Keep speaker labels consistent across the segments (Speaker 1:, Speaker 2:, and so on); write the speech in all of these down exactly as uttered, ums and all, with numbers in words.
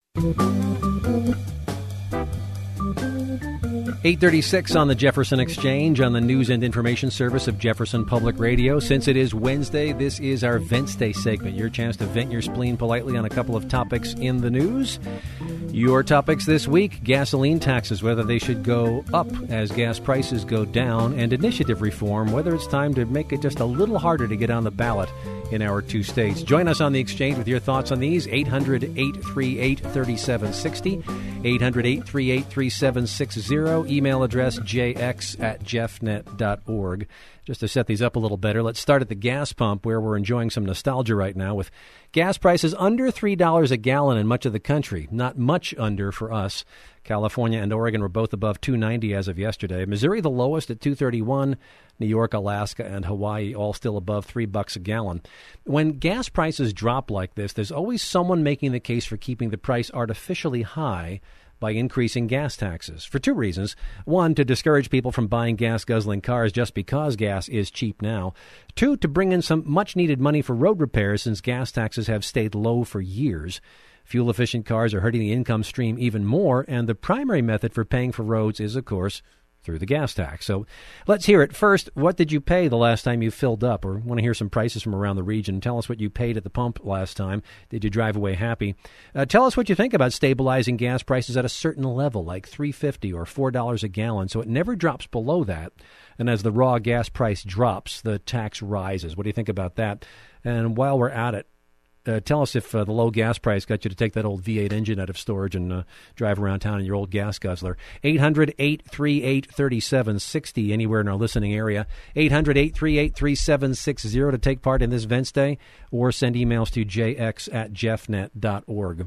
Speaker 1: eight thirty-six on the Jefferson Exchange on the News and Information Service of Jefferson Public Radio. Since it is Wednesday, this is our Wednesday segment, your chance to vent your spleen politely on a couple of topics in the news. Your topics this week: gasoline taxes, whether they should go up as gas prices go down, and initiative reform, whether it's time to make it just a little harder to get on the ballot in our two states. Join us on the Exchange with your thoughts on these. eight hundred, eight three eight, three seven six zero. eight hundred, eight three eight, three seven six zero. Email address jx at jeffnet dot org. Just to set these up a little better, let's start at the gas pump, where we're enjoying some nostalgia right now with gas prices under three dollars a gallon in much of the country. Not much under for us. California and Oregon were both above two ninety as of yesterday. Missouri the lowest at two thirty-one. New York, Alaska, and Hawaii all still above three bucks a gallon. When gas prices drop like this, there's always someone making the case for keeping the price artificially high by increasing gas taxes, for two reasons. One, to discourage people from buying gas-guzzling cars just because gas is cheap now. Two, to bring in some much-needed money for road repairs, since gas taxes have stayed low for years. Fuel-efficient cars are hurting the income stream even more, and the primary method for paying for roads is, of course, through the gas tax. So let's hear it. First, what did you pay the last time you filled up? Or want to hear some prices from around the region? Tell us what you paid at the pump last time. Did you drive away happy? Uh, tell us what you think about stabilizing gas prices at a certain level, like three fifty or four dollars a gallon, so it never drops below that. And as the raw gas price drops, the tax rises. What do you think about that? And while we're at it, Uh, tell us if uh, the low gas price got you to take that old V eight engine out of storage and uh, drive around town in your old gas guzzler. eight hundred, eight three eight, three seven six zero, anywhere in our listening area. eight hundred, eight three eight, three seven six zero to take part in this Wednesday, or send emails to jx at jeffnet dot org.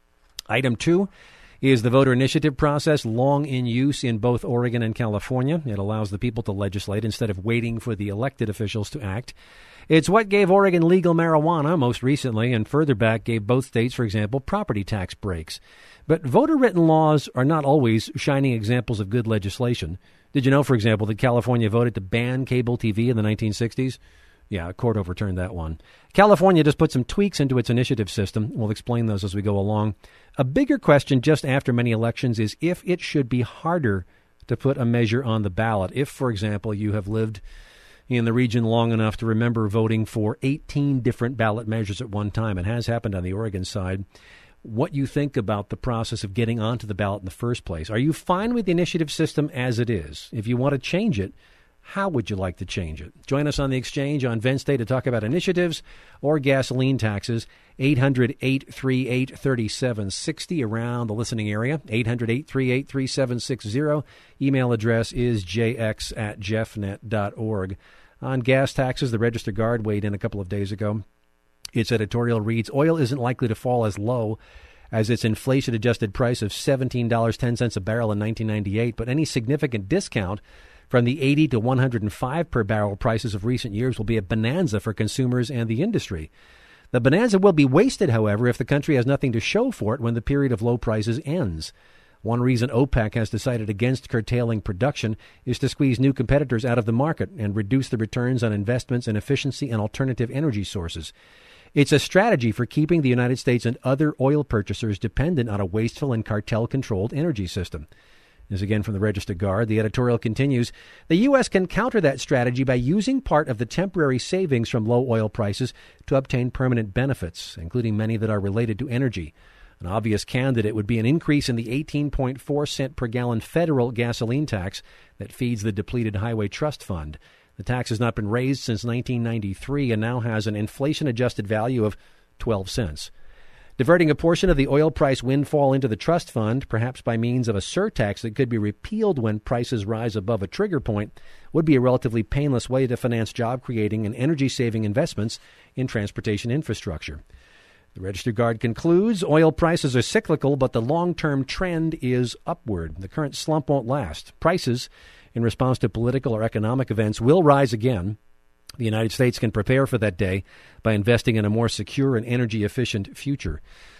Speaker 1: Item two is the voter initiative process, long in use in both Oregon and California. It allows the people to legislate instead of waiting for the elected officials to act. It's what gave Oregon legal marijuana most recently, and further back gave both states, for example, property tax breaks. But voter-written laws are not always shining examples of good legislation. Did you know, for example, that California voted to ban cable T V in the nineteen sixties? Yeah, a court overturned that one. California just put some tweaks into its initiative system. We'll explain those as we go along. A bigger question just after many elections is if it should be harder to put a measure on the ballot. If, for example, you have lived in the region long enough to remember voting for eighteen different ballot measures at one time. It has happened on the Oregon side. What you think about the process of getting onto the ballot in the first place. Are you fine with the initiative system as it is? If you want to change it, how would you like to change it? Join us on the Exchange on Wednesday to talk about initiatives or gasoline taxes. eight hundred, eight three eight, three seven six zero around the listening area. eight hundred, eight three eight, three seven six zero. Email address is jx at jeffnet dot org. On gas taxes, the Register Guard weighed in a couple of days ago. Its editorial reads, oil isn't likely to fall as low as its inflation-adjusted price of seventeen dollars and ten cents a barrel in nineteen ninety-eight, but any significant discount from the eighty to one hundred five per barrel prices of recent years will be a bonanza for consumers and the industry. The bonanza will be wasted, however, if the country has nothing to show for it when the period of low prices ends. One reason OPEC has decided against curtailing production is to squeeze new competitors out of the market and reduce the returns on investments in efficiency and alternative energy sources. It's a strategy for keeping the United States and other oil purchasers dependent on a wasteful and cartel-controlled energy system. This again from the Register Guard. The editorial continues, the U S can counter that strategy by using part of the temporary savings from low oil prices to obtain permanent benefits, including many that are related to energy. An obvious candidate would be an increase in the eighteen point four cent per gallon federal gasoline tax that feeds the depleted Highway Trust Fund. The tax has not been raised since nineteen ninety-three and now has an inflation-adjusted value of twelve cents. Diverting a portion of the oil price windfall into the trust fund, perhaps by means of a surtax that could be repealed when prices rise above a trigger point, would be a relatively painless way to finance job-creating and energy-saving investments in transportation infrastructure. The Register Guard concludes, oil prices are cyclical, but the long-term trend is upward. The current slump won't last. Prices, in response to political or economic events, will rise again. The United States can prepare for that day by investing in a more secure and energy-efficient future.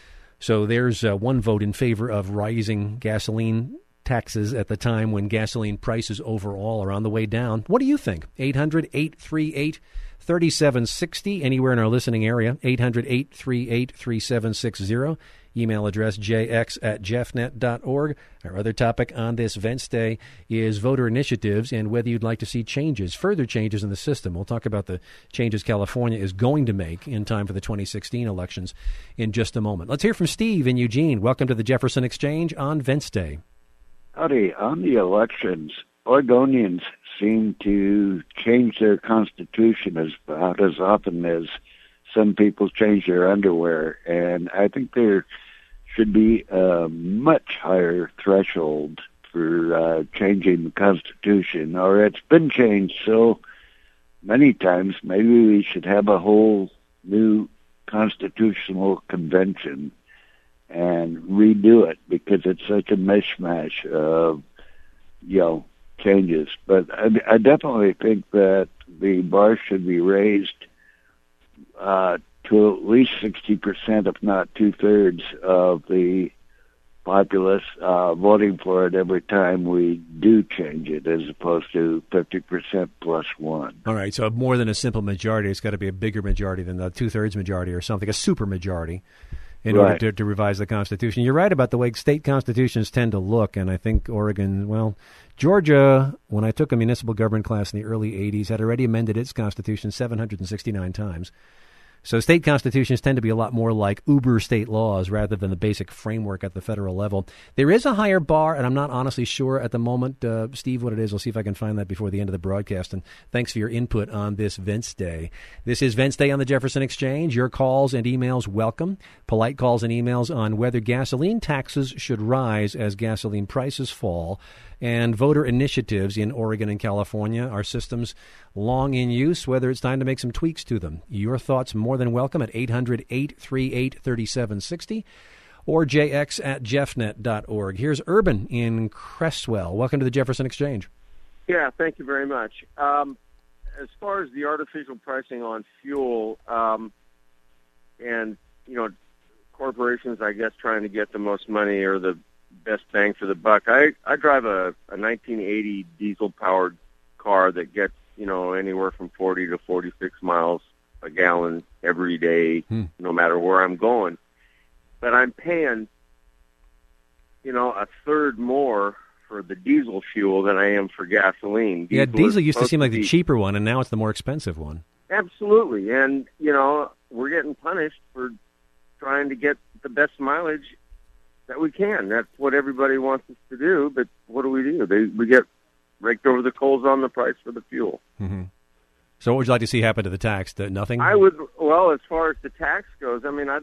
Speaker 1: So there's uh, one vote in favor of rising gasoline taxes at the time when gasoline prices overall are on the way down. What do you think? eight hundred, eight three eight, three seven six zero, anywhere in our listening area. eight hundred, eight three eight, three seven six zero. email address j x at jeffnet dot org. Our other topic on this Vents Day is voter initiatives and whether you'd like to see changes, further changes in the system. We'll talk about the changes California is going to make in time for the twenty sixteen elections in just a moment. Let's hear from Steve in Eugene. Welcome to the Jefferson Exchange on Vents Day.
Speaker 2: Howdy. On the elections, Oregonians seem to change their constitution as about as often as some people change their underwear, and I think there should be a much higher threshold for uh, changing the Constitution, or it's been changed so many times. Maybe we should have a whole new constitutional convention and redo it, because it's such a mishmash of, you know, changes. But I, I definitely think that the bar should be raised uh, to at least sixty percent, if not two-thirds, of the populace uh, voting for it every time we do change it, as opposed to fifty percent plus one.
Speaker 1: All right, so more than a simple majority, it's got to be a bigger majority than the two-thirds majority or something, a super majority, in
Speaker 2: right.
Speaker 1: order to, to revise the Constitution. You're right about the way state constitutions tend to look, and I think Oregon, well, Georgia, when I took a municipal government class in the early eighties, had already amended its constitution seven hundred sixty-nine times. So state constitutions tend to be a lot more like uber state laws rather than the basic framework at the federal level. There is a higher bar, and I'm not honestly sure at the moment, uh, Steve, what it is. I'll see if I can find that before the end of the broadcast. And thanks for your input on this Vents Day. This is Vents Day on the Jefferson Exchange. Your calls and emails welcome. Polite calls and emails on whether gasoline taxes should rise as gasoline prices fall, and voter initiatives in Oregon and California, our systems long in use, whether it's time to make some tweaks to them. Your thoughts more than welcome at eight hundred, eight three eight, three seven six zero or j x at jeffnet dot org. Here's Urban in Cresswell. Welcome to the Jefferson Exchange.
Speaker 3: Yeah, thank you very much. Um, as far as the artificial pricing on fuel, um, and, you know, corporations, I guess, trying to get the most money or the best bang for the buck. I, I drive a, a nineteen eighty diesel-powered car that gets, you know, anywhere from forty to forty-six miles a gallon every day, hmm. no matter where I'm going. But I'm paying, you know, a third more for the diesel fuel than I am for gasoline. Diesel
Speaker 1: yeah, diesel used to seem like
Speaker 3: to
Speaker 1: the cheaper one, and now it's the more expensive one.
Speaker 3: Absolutely. And, you know, we're getting punished for trying to get the best mileage that we can. That's what everybody wants us to do, but what do we do? They, we get raked over the coals on the price for the fuel.
Speaker 1: Mm-hmm. So what would you like to see happen to the tax? The, nothing?
Speaker 3: I would, well, as far as the tax goes, I mean, I'd,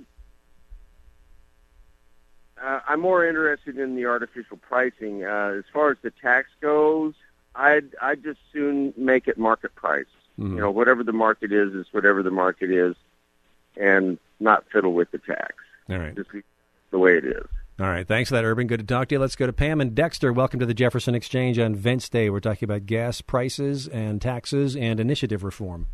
Speaker 3: uh, I'm more interested in the artificial pricing. Uh, as far as the tax goes, I'd, I'd just soon make it market price. Mm-hmm. You know, whatever the market is, is whatever the market is, and not fiddle with the tax.
Speaker 1: All right.
Speaker 3: Just the way it is.
Speaker 1: All right. Thanks for that, Urban. Good to talk to you. Let's go to Pam and Dexter. Welcome to the Jefferson Exchange on Vents Day. We're talking about gas prices and taxes and initiative reform.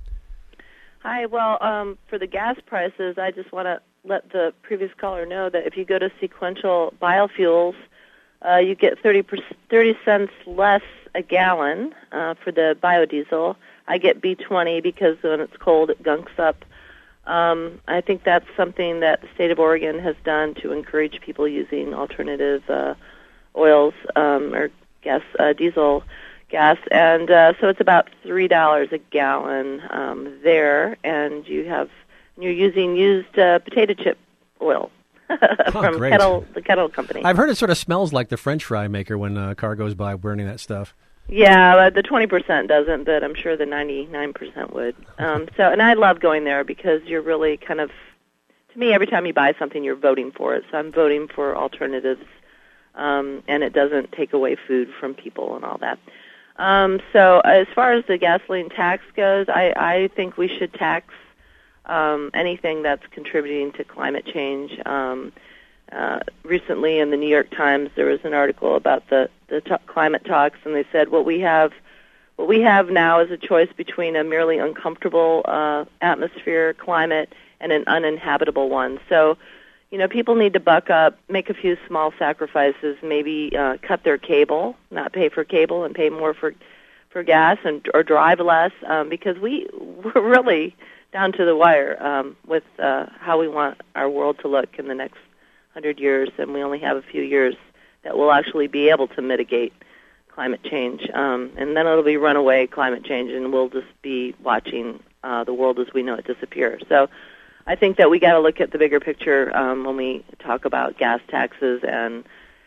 Speaker 4: Hi. Well, um, for the gas prices, I just want to let the previous caller know that if you go to sequential biofuels, uh, you get thirty, thirty cents less a gallon uh, for the biodiesel. I get B twenty because when it's cold, it gunks up. Um, I think that's something that the state of Oregon has done to encourage people using alternative uh, oils um, or gas, uh, diesel gas, and uh, so it's about three dollars a gallon um, there, and you have you're using used uh, potato chip oil from
Speaker 1: oh,
Speaker 4: Kettle, the Kettle Company.
Speaker 1: I've heard it sort of smells like the French fry maker when a car goes by burning that stuff.
Speaker 4: Yeah, uh, the twenty percent doesn't, but I'm sure the ninety-nine percent would. Um, so, and I love going there because you're really kind of, to me, every time you buy something, you're voting for it. So I'm voting for alternatives, um, and it doesn't take away food from people and all that. Um, so as far as the gasoline tax goes, I, I think we should tax um, anything that's contributing to climate change. Um, Uh, recently in the New York Times, there was an article about the, the t- climate talks, and they said what we have what we have now is a choice between a merely uncomfortable uh, atmosphere, climate, and an uninhabitable one. So, you know, people need to buck up, make a few small sacrifices, maybe uh, cut their cable, not pay for cable, and pay more for for gas, and or drive less, um, because we, we're really down to the wire um, with uh, how we want our world to look in the next one hundred years, and we only have a few years that we'll actually be able to mitigate climate change. Um, and then it'll be runaway climate change, and we'll just be watching uh, the world as we know it disappear. So I think that we got to look at the bigger picture um, when we talk about gas taxes. And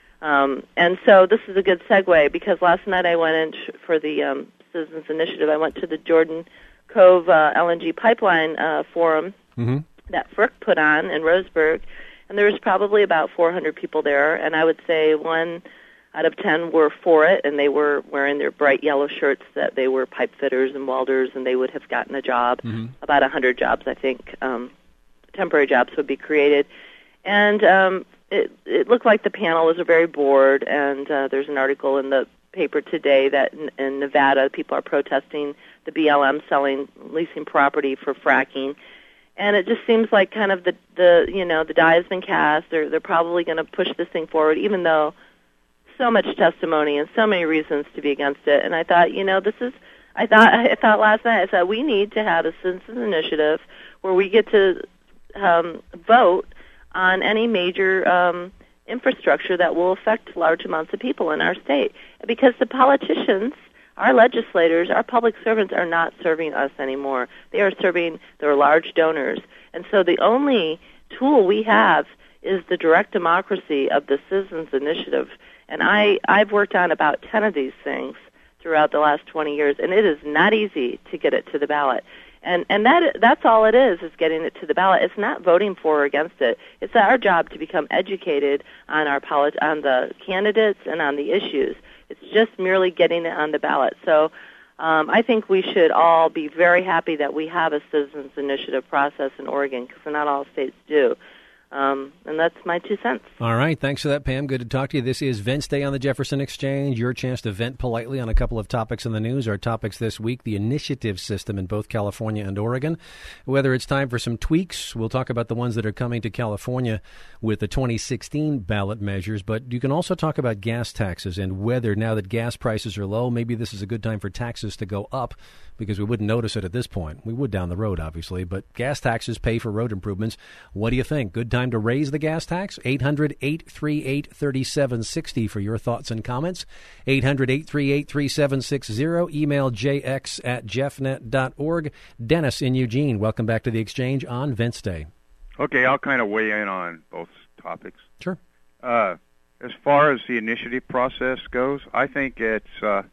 Speaker 4: um, and so this is a good segue, because last night I went in for the um, Citizens Initiative. I went to the Jordan Cove uh, L N G pipeline uh, forum mm-hmm. that F E R C put on in Roseburg, and there was probably about four hundred people there, and I would say one out of ten were for it, and they were wearing their bright yellow shirts that they were pipe fitters and welders, and they would have gotten a job. Mm-hmm. About one hundred jobs, I think, um, temporary jobs would be created. And um, it, it looked like the panel was very bored, and uh, there's an article in the paper today that in, in Nevada people are protesting the B L M selling, leasing property for fracking. And it just seems like kind of the, the you know, the die has been cast. They're, they're probably going to push this thing forward, even though so much testimony and so many reasons to be against it. And I thought, you know, this is, I thought, I thought last night, I said, we need to have a citizens initiative where we get to um, vote on any major um, infrastructure that will affect large amounts of people in our state. Because the politicians, our legislators, our public servants are not serving us anymore. They are serving their large donors. And so the only tool we have is the direct democracy of the Citizens Initiative. And I, I've worked on about ten of these things throughout the last twenty years, and it is not easy to get it to the ballot. And and that that's all it is, is getting it to the ballot. It's not voting for or against it. It's our job to become educated on our polit- on the candidates and on the issues. It's just merely getting it on the ballot. So um, I think we should all be very happy that we have a citizens initiative process in Oregon, because not all states do. Um, and that's my two cents.
Speaker 1: All right. Thanks for that, Pam. Good to talk to you. This is Vents Day on the Jefferson Exchange. Your chance to vent politely on a couple of topics in the news. Our topics this week, the initiative system in both California and Oregon. Whether it's time for some tweaks, we'll talk about the ones that are coming to California with the twenty sixteen ballot measures. But you can also talk about gas taxes and whether, now that gas prices are low, maybe this is a good time for taxes to go up, because we wouldn't notice it at this point. We would down the road, obviously, but gas taxes pay for road improvements. What do you think? Good time to raise the gas tax? eight hundred, eight three eight, three seven six zero for your thoughts and comments. eight hundred, eight three eight, three seven six zero. Email j x at jeffnet dot org. Dennis in Eugene, welcome back to the Exchange on Vents Day.
Speaker 5: Okay, I'll kind of weigh in on both topics.
Speaker 1: Sure.
Speaker 5: Uh, as far as the initiative process goes, I think it's... Uh,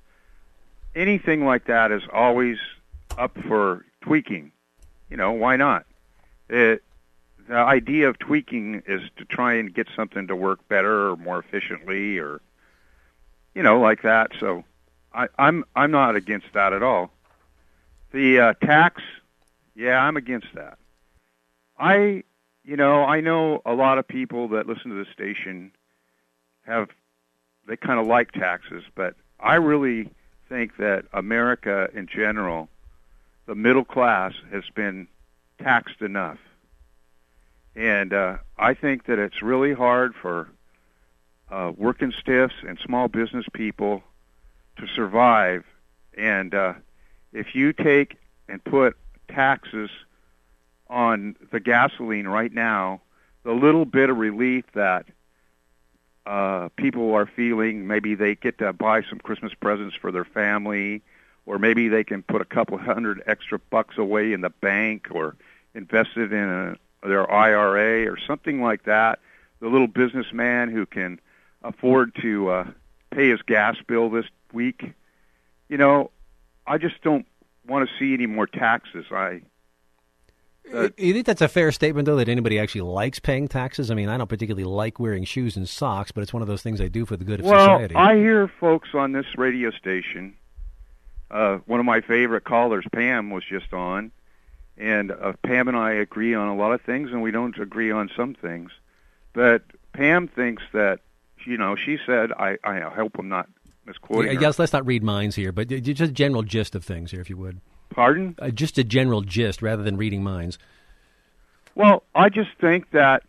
Speaker 5: anything like that is always up for tweaking. You know, why not? It, the idea of tweaking is to try and get something to work better or more efficiently, or, you know, like that. So I, I'm I'm not against that at all. The uh, tax, yeah, I'm against that. I, you know, I know a lot of people that listen to the station have, they kind of like taxes, but I really think that America in general, the middle class, has been taxed enough. And uh, I think that it's really hard for uh, working stiffs and small business people to survive. And uh, if you take and put taxes on the gasoline right now, the little bit of relief that uh, people are feeling, maybe they get to buy some Christmas presents for their family, or maybe they can put a couple hundred extra bucks away in the bank or invest it in a their I R A or something like that. The little businessman who can afford to uh, pay his gas bill this week. You know, I just don't want to see any more taxes. I. Uh,
Speaker 1: you think that's a fair statement, though, that anybody actually likes paying taxes? I mean, I don't particularly like wearing shoes and socks, but it's one of those things I do for the good of
Speaker 5: well,
Speaker 1: society.
Speaker 5: Well, I hear folks on this radio station. Uh, one of my favorite callers, Pam, was just on. And uh, Pam and I agree on a lot of things, and we don't agree on some things. But Pam thinks that, you know, she said, I, I hope I'm not misquoting
Speaker 1: yeah,
Speaker 5: her.
Speaker 1: Yes, let's not read minds here, but just a general gist of things here, if you would.
Speaker 5: Pardon?
Speaker 1: Uh, just a general gist rather than reading minds.
Speaker 5: Well, I just think that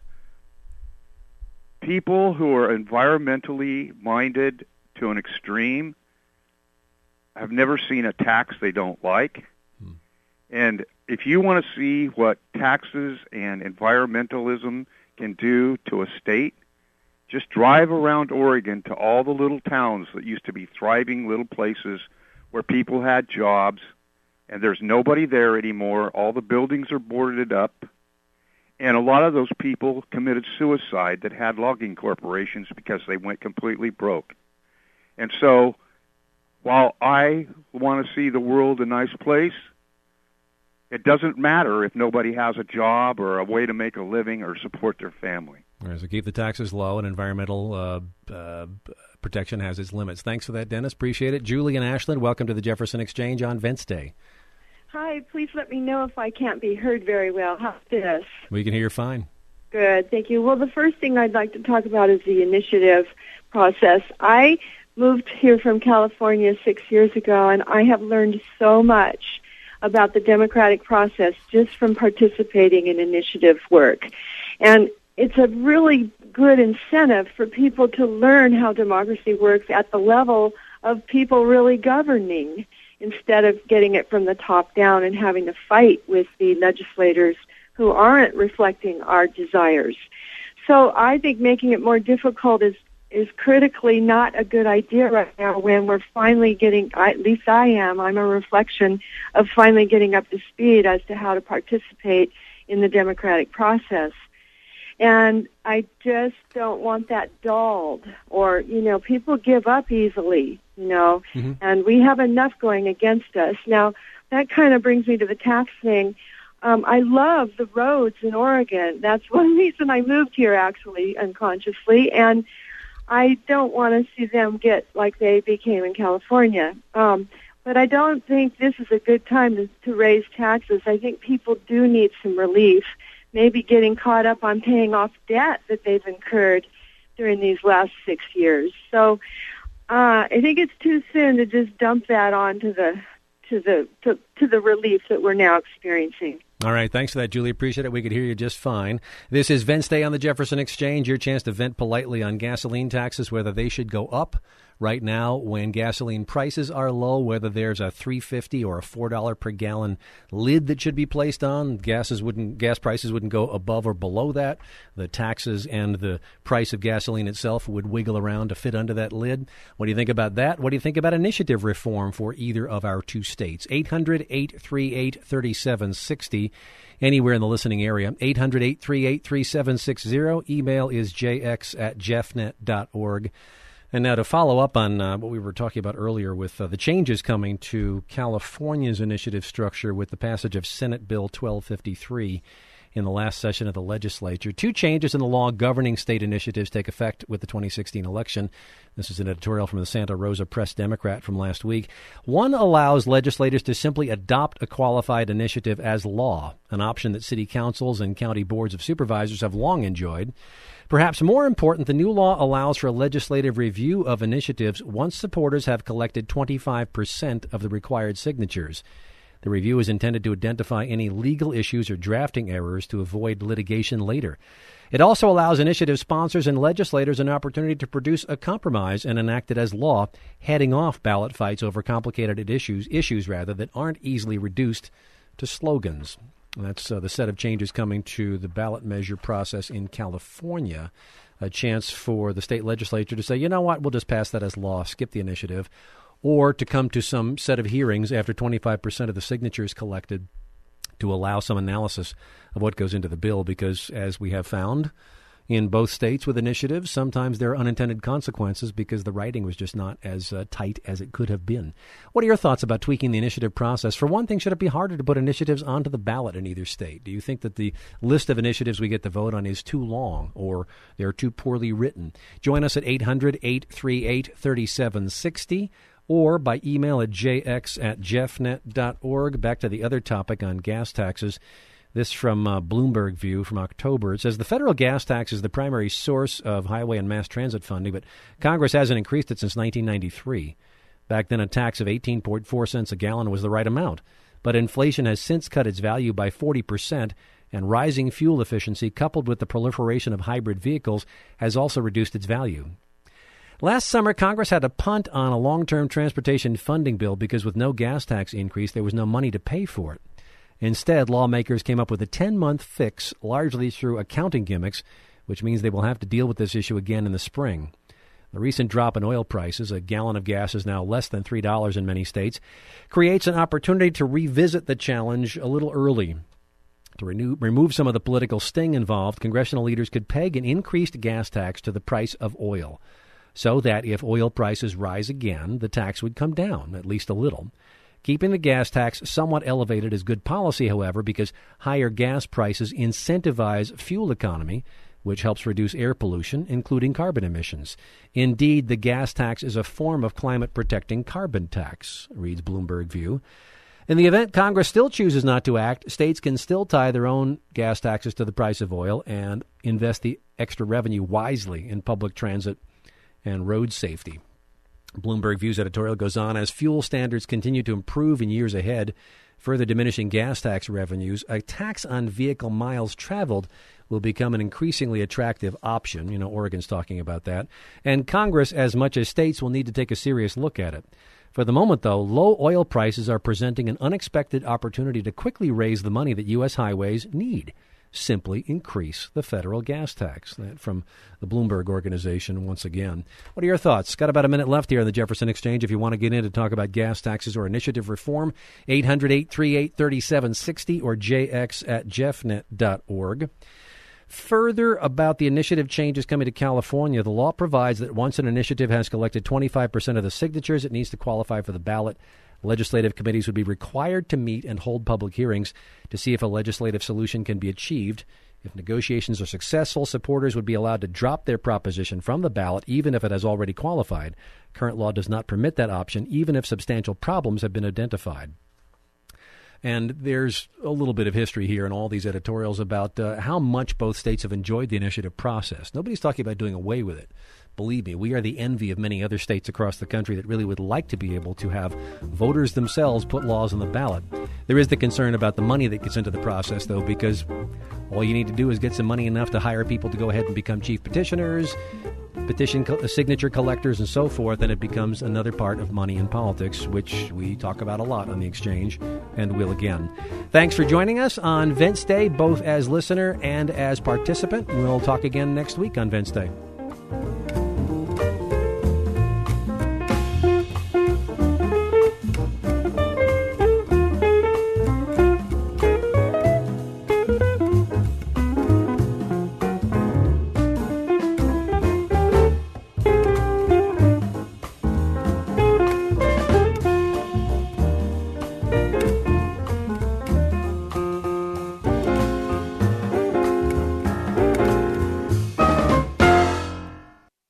Speaker 5: people who are environmentally minded to an extreme have never seen a tax they don't like. Hmm. And if you want to see what taxes and environmentalism can do to a state, just drive around Oregon to all the little towns that used to be thriving little places where people had jobs, and there's nobody there anymore. All the buildings are boarded up, and a lot of those people committed suicide that had logging corporations because they went completely broke. And so, while I want to see the world a nice place, it doesn't matter if nobody has a job or a way to make a living or support their family.
Speaker 1: All right, so keep the taxes low, and environmental uh, uh, protection has its limits. Thanks for that, Dennis. Appreciate it. Julie and Ashland, welcome to the Jefferson Exchange on Vents Day.
Speaker 6: Hi, please let me know if I can't be heard very well. How's this?
Speaker 1: We can hear you fine.
Speaker 6: Good, thank you. Well, the first thing I'd like to talk about is the initiative process. I moved here from California six years ago, and I have learned so much about the democratic process just from participating in initiative work. And it's a really good incentive for people to learn how democracy works at the level of people really governing, instead of getting it from the top down and having to fight with the legislators who aren't reflecting our desires. So I think making it more difficult is is critically not a good idea right now when we're finally getting, at least I am, I'm a reflection of finally getting up to speed as to how to participate in the democratic process. And I just don't want that dulled, or, you know, people give up easily, you know, mm-hmm. and we have enough going against us. Now, that kind of brings me to the tax thing. Um, I love the roads in Oregon. That's one reason I moved here, actually, unconsciously, and I don't want to see them get like they became in California. Um, but I don't think this is a good time to, to raise taxes. I think people do need some relief, maybe getting caught up on paying off debt that they've incurred during these last six years. So uh, I think it's too soon to just dump that onto the to the to, to the relief that we're now experiencing.
Speaker 1: All right, thanks for that, Julie. Appreciate it. We could hear you just fine. This is Vents Day on the Jefferson Exchange, your chance to vent politely on gasoline taxes, whether they should go up right now when gasoline prices are low, whether there's a three dollars and fifty cents or a four dollars per gallon lid that should be placed on. Gases wouldn't, gas prices wouldn't go above or below that. The taxes and the price of gasoline itself would wiggle around to fit under that lid. What do you think about that? What do you think about initiative reform for either of our two states? eight hundred, eight three eight, three seven six zero. Anywhere in the listening area, eight hundred, eight three eight, three seven six zero. Email is j x at jeffnet dot org. And now to follow up on uh, what we were talking about earlier with uh, the changes coming to California's initiative structure with the passage of Senate Bill twelve fifty-three in the last session of the legislature. Two changes in the law governing state initiatives take effect with the twenty sixteen election. This is an editorial from the Santa Rosa Press-Democrat from last week. One allows legislators to simply adopt a qualified initiative as law, an option that city councils and county boards of supervisors have long enjoyed. Perhaps more important, the new law allows for a legislative review of initiatives once supporters have collected twenty-five percent of the required signatures. The review is intended to identify any legal issues or drafting errors to avoid litigation later. It also allows initiative sponsors and legislators an opportunity to produce a compromise and enact it as law, heading off ballot fights over complicated issues, issues rather, that aren't easily reduced to slogans. That's uh, the set of changes coming to the ballot measure process in California. A chance for the state legislature to say, you know what, we'll just pass that as law, skip the initiative, or to come to some set of hearings after twenty-five percent of the signatures collected to allow some analysis of what goes into the bill, because as we have found in both states with initiatives, sometimes there are unintended consequences because the writing was just not as uh, tight as it could have been. What are your thoughts about tweaking the initiative process? For one thing, should it be harder to put initiatives onto the ballot in either state? Do you think that the list of initiatives we get to vote on is too long, or they're too poorly written? Join us at eight hundred, eight three eight, three seven six zero or by email at j x at jeffnet dot org. Back to the other topic on gas taxes. This from uh, Bloomberg View from October. It says the federal gas tax is the primary source of highway and mass transit funding, but Congress hasn't increased it since nineteen ninety-three. Back then, a tax of eighteen point four cents a gallon was the right amount, but inflation has since cut its value by forty percent, and rising fuel efficiency, coupled with the proliferation of hybrid vehicles, has also reduced its value. Last summer, Congress had to punt on a long-term transportation funding bill because with no gas tax increase, there was no money to pay for it. Instead, lawmakers came up with a ten-month fix, largely through accounting gimmicks, which means they will have to deal with this issue again in the spring. The recent drop in oil prices, a gallon of gas is now less than three dollars in many states, creates an opportunity to revisit the challenge a little early. To renew, remove some of the political sting involved, congressional leaders could peg an increased gas tax to the price of oil, so that if oil prices rise again, the tax would come down, at least a little. Keeping the gas tax somewhat elevated is good policy, however, because higher gas prices incentivize fuel economy, which helps reduce air pollution, including carbon emissions. Indeed, the gas tax is a form of climate-protecting carbon tax, reads Bloomberg View. In the event Congress still chooses not to act, states can still tie their own gas taxes to the price of oil and invest the extra revenue wisely in public transit and road safety. Bloomberg View's editorial goes on, as fuel standards continue to improve in years ahead, further diminishing gas tax revenues, a tax on vehicle miles traveled will become an increasingly attractive option. You know, Oregon's talking about that. And Congress, as much as states, will need to take a serious look at it. For the moment, though, low oil prices are presenting an unexpected opportunity to quickly raise the money that U S highways need. Simply increase the federal gas tax. That from the Bloomberg organization once again. What are your thoughts? Got about a minute left here on the Jefferson Exchange. If you want to get in to talk about gas taxes or initiative reform, eight hundred, eight three eight, three seven six zero or j x at jeff net dot org. Further about the initiative changes coming to California, the law provides that once an initiative has collected twenty-five percent of the signatures, it needs to qualify for the ballot. Legislative committees would be required to meet and hold public hearings to see if a legislative solution can be achieved. If negotiations are successful, supporters would be allowed to drop their proposition from the ballot, even if it has already qualified. Current law does not permit that option, even if substantial problems have been identified. And there's a little bit of history here in all these editorials about uh, how much both states have enjoyed the initiative process. Nobody's talking about doing away with it. Believe me, we are the envy of many other states across the country that really would like to be able to have voters themselves put laws on the ballot. There is the concern about the money that gets into the process, though, because all you need to do is get some money enough to hire people to go ahead and become chief petitioners, petition co- signature collectors, and so forth, and it becomes another part of money in politics, which we talk about a lot on the Exchange and will again. Thanks for joining us on Vents Day, both as listener and as participant. We'll talk again next week on Vents Day.